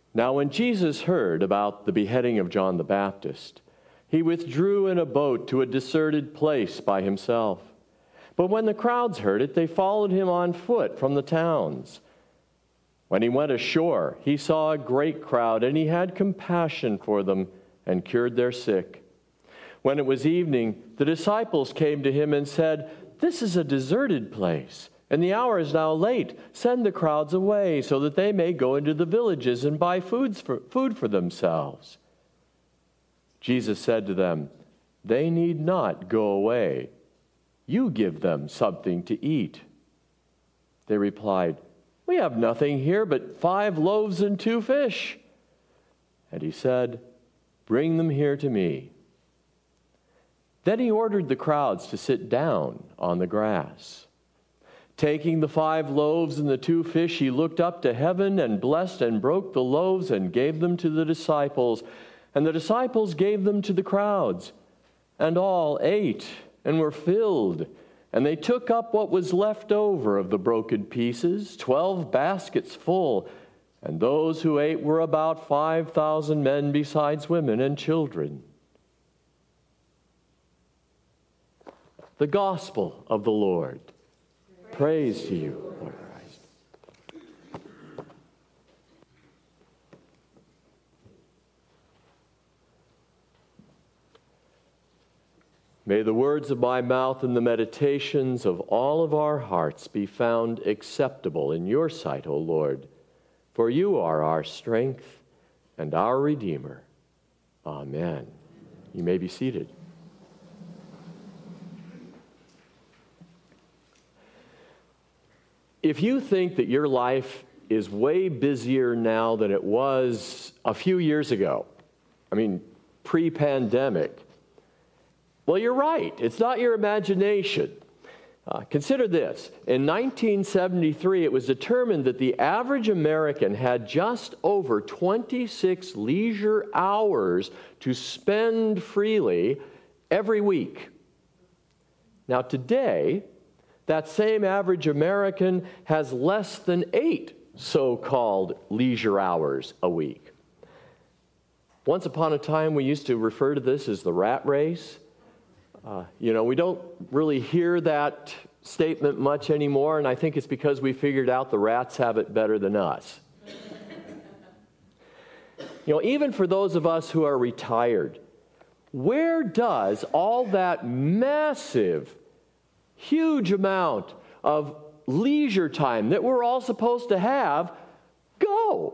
Now when Jesus heard about the beheading of John the Baptist, he withdrew in a boat to a deserted place by himself. But when the crowds heard it, they followed him on foot from the towns. When he went ashore, he saw a great crowd, and he had compassion for them and cured their sick. When it was evening, the disciples came to him and said, "This is a deserted place, and the hour is now late. Send the crowds away so that they may go into the villages and buy food for themselves." Jesus said to them, "They need not go away. You give them something to eat." They replied, "We have nothing here but 5 loaves and 2 fish." And he said, "Bring them here to me." Then he ordered the crowds to sit down on the grass. Taking the 5 loaves and the 2 fish, he looked up to heaven and blessed and broke the loaves and gave them to the disciples. And the disciples gave them to the crowds. And all ate and were filled. And they took up what was left over of the broken pieces, 12 baskets full. And those who ate were about 5,000 men, besides women and children. The Gospel of the Lord. Praise to you, Lord Christ. May the words of my mouth and the meditations of all of our hearts be found acceptable in your sight, O Lord, for you are our strength and our Redeemer. Amen. You may be seated. If you think that your life is way busier now than it was a few years ago, pre-pandemic, well, you're right. It's not your imagination. Consider this. In 1973, it was determined that the average American had just over 26 leisure hours to spend freely every week. Now, today, that same average American has less than 8 so-called leisure hours a week. Once upon a time, we used to refer to this as the rat race. We don't really hear that statement much anymore, and I think it's because we figured out the rats have it better than us. Even for those of us who are retired, where does all that massive, huge amount of leisure time that we're all supposed to have go?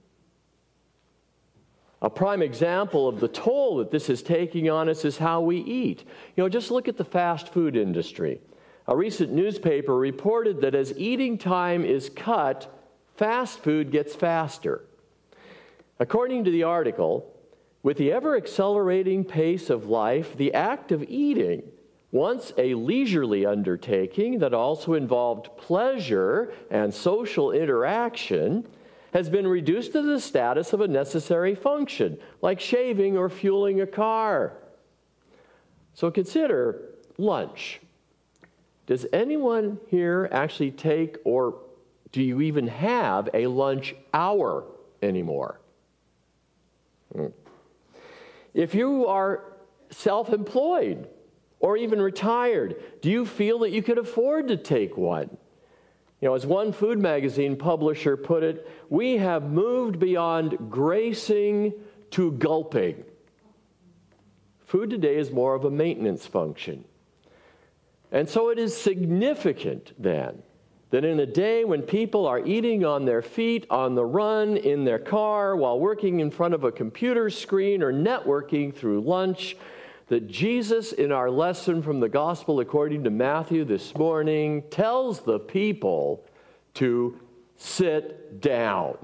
A prime example of the toll that this is taking on us is how we eat. Just look at the fast food industry. A recent newspaper reported that as eating time is cut, fast food gets faster. According to the article, with the ever-accelerating pace of life, the act of eating, once a leisurely undertaking that also involved pleasure and social interaction, has been reduced to the status of a necessary function, like shaving or fueling a car. So consider lunch. Does anyone here actually take, or do you even have a lunch hour anymore? If you are self-employed or even retired, do you feel that you could afford to take one? As one food magazine publisher put it, we have moved beyond gracing to gulping. Food today is more of a maintenance function. And so it is significant then that in a day when people are eating on their feet, on the run, in their car, while working in front of a computer screen or networking through lunch, that Jesus, in our lesson from the Gospel according to Matthew this morning, tells the people to sit down.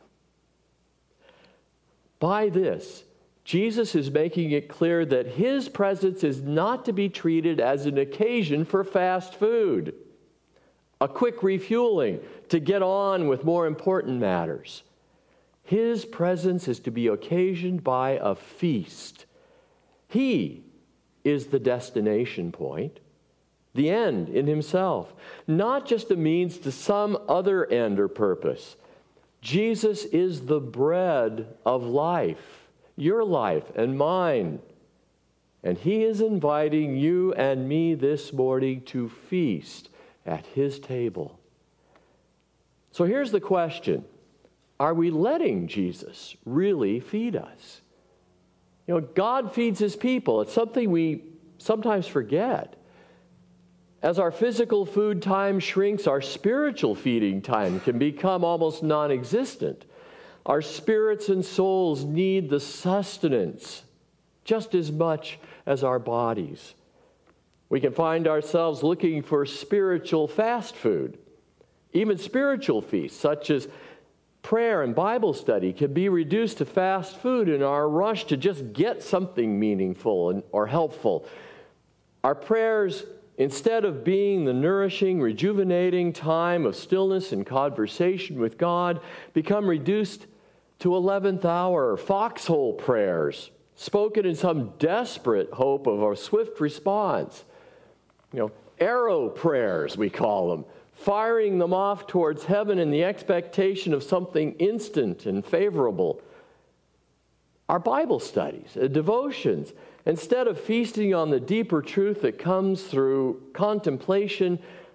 By this, Jesus is making it clear that his presence is not to be treated as an occasion for fast food, a quick refueling to get on with more important matters. His presence is to be occasioned by a feast. He is the destination point, the end in himself, not just a means to some other end or purpose. Jesus is the bread of life, your life and mine. And he is inviting you and me this morning to feast at his table. So here's the question. Are we letting Jesus really feed us? You know, God feeds his people. It's something we sometimes forget. As our physical food time shrinks, our spiritual feeding time can become almost non-existent. Our spirits and souls need the sustenance just as much as our bodies. We can find ourselves looking for spiritual fast food. Even spiritual feasts, such as prayer and Bible study, can be reduced to fast food in our rush to just get something meaningful or helpful. Our prayers, instead of being the nourishing, rejuvenating time of stillness and conversation with God, become reduced to 11th hour foxhole prayers, spoken in some desperate hope of a swift response. Arrow prayers, we call them, firing them off towards heaven in the expectation of something instant and favorable. Our Bible studies, devotions, instead of feasting on the deeper truth that comes through contemplation,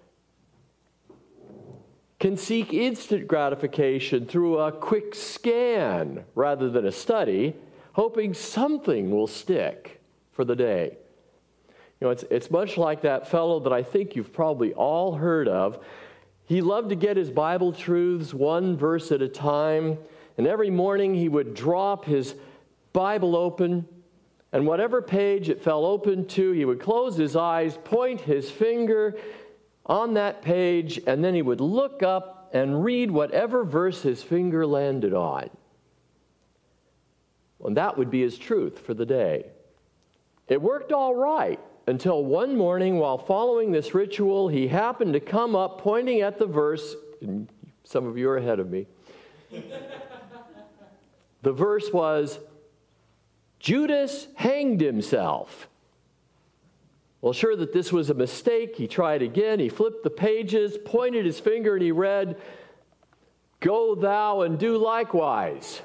can seek instant gratification through a quick scan rather than a study, hoping something will stick for the day. It's much like that fellow that I think you've probably all heard of. He loved to get his Bible truths one verse at a time, and every morning he would drop his Bible open, and whatever page it fell open to, he would close his eyes, point his finger on that page, and then he would look up and read whatever verse his finger landed on. And that would be his truth for the day. It worked all right until one morning, while following this ritual, he happened to come up pointing at the verse, and some of you are ahead of me. The verse was, Judas hanged himself. Well, sure that this was a mistake, he tried again. He flipped the pages, pointed his finger, and he read, Go thou and do likewise.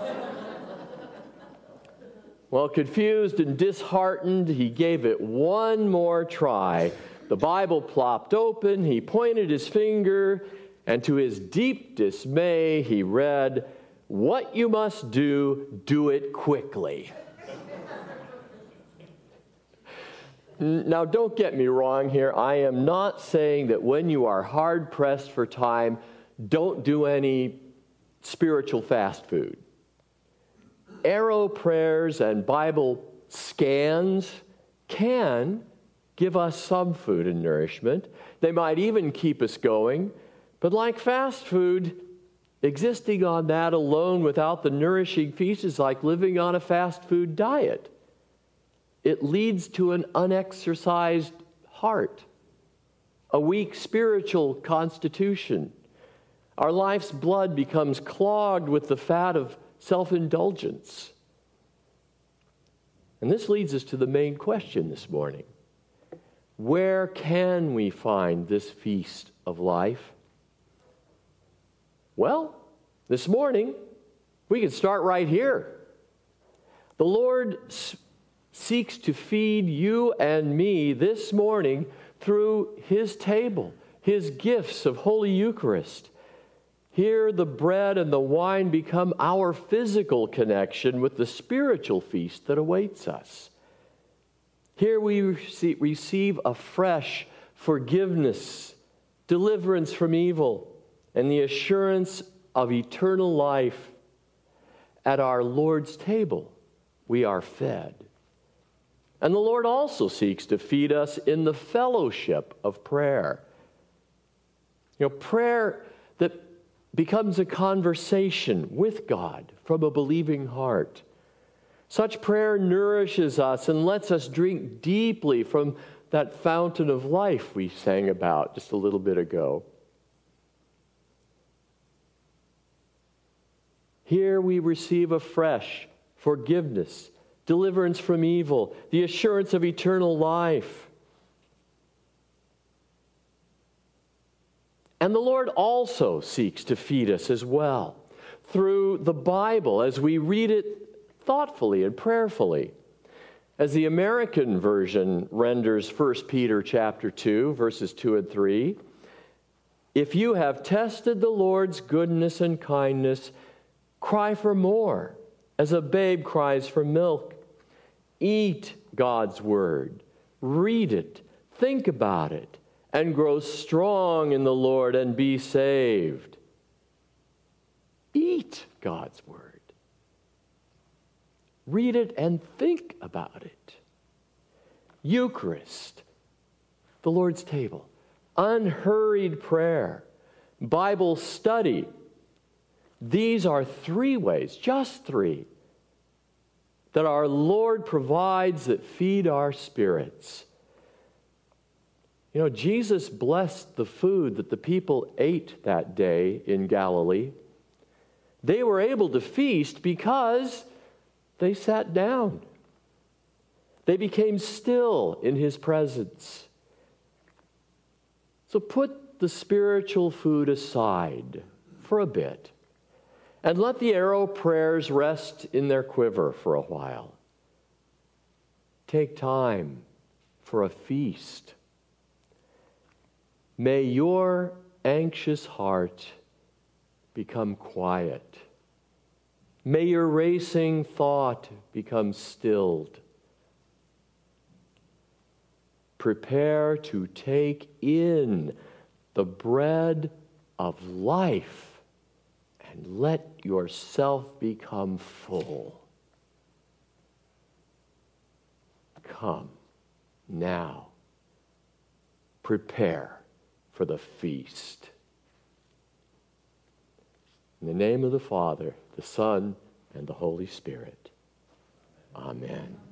Well, confused and disheartened, he gave it one more try. The Bible plopped open, he pointed his finger, and to his deep dismay, he read, What you must do, do it quickly. Now, don't get me wrong here. I am not saying that when you are hard-pressed for time, don't do any spiritual fast food. Arrow prayers and Bible scans can give us some food and nourishment. They might even keep us going. But like fast food, existing on that alone without the nourishing feast is like living on a fast food diet. It leads to an unexercised heart, a weak spiritual constitution. Our life's blood becomes clogged with the fat of self-indulgence. And this leads us to the main question this morning. Where can we find this feast of life? Well, this morning, we can start right here. The Lord seeks to feed you and me this morning through his table, his gifts of Holy Eucharist. Here, the bread and the wine become our physical connection with the spiritual feast that awaits us. Here we receive a fresh forgiveness, deliverance from evil, and the assurance of eternal life. At our Lord's table, we are fed. And the Lord also seeks to feed us in the fellowship of prayer. Prayer that becomes a conversation with God from a believing heart. Such prayer nourishes us and lets us drink deeply from that fountain of life we sang about just a little bit ago. Here we receive afresh forgiveness, deliverance from evil, the assurance of eternal life. And the Lord also seeks to feed us as well. through the Bible as we read it thoughtfully and prayerfully. As the American version renders 1 Peter chapter 2, verses 2 and 3, if you have tested the Lord's goodness and kindness, cry for more, as a babe cries for milk. Eat God's word, read it, think about it, and grow strong in the Lord and be saved. Eat God's word. Read it and think about it. Eucharist, the Lord's table, unhurried prayer, Bible study. These are three ways, just three, that our Lord provides that feed our spirits. You know, Jesus blessed the food that the people ate that day in Galilee. They were able to feast because they sat down. They became still in His presence. So put the spiritual food aside for a bit and let the arrow prayers rest in their quiver for a while. Take time for a feast. May your anxious heart become quiet. May your racing thought become stilled. Prepare to take in the bread of life and let yourself become full. Come now. Prepare for the feast. In the name of the Father, the Son, and the Holy Spirit. Amen.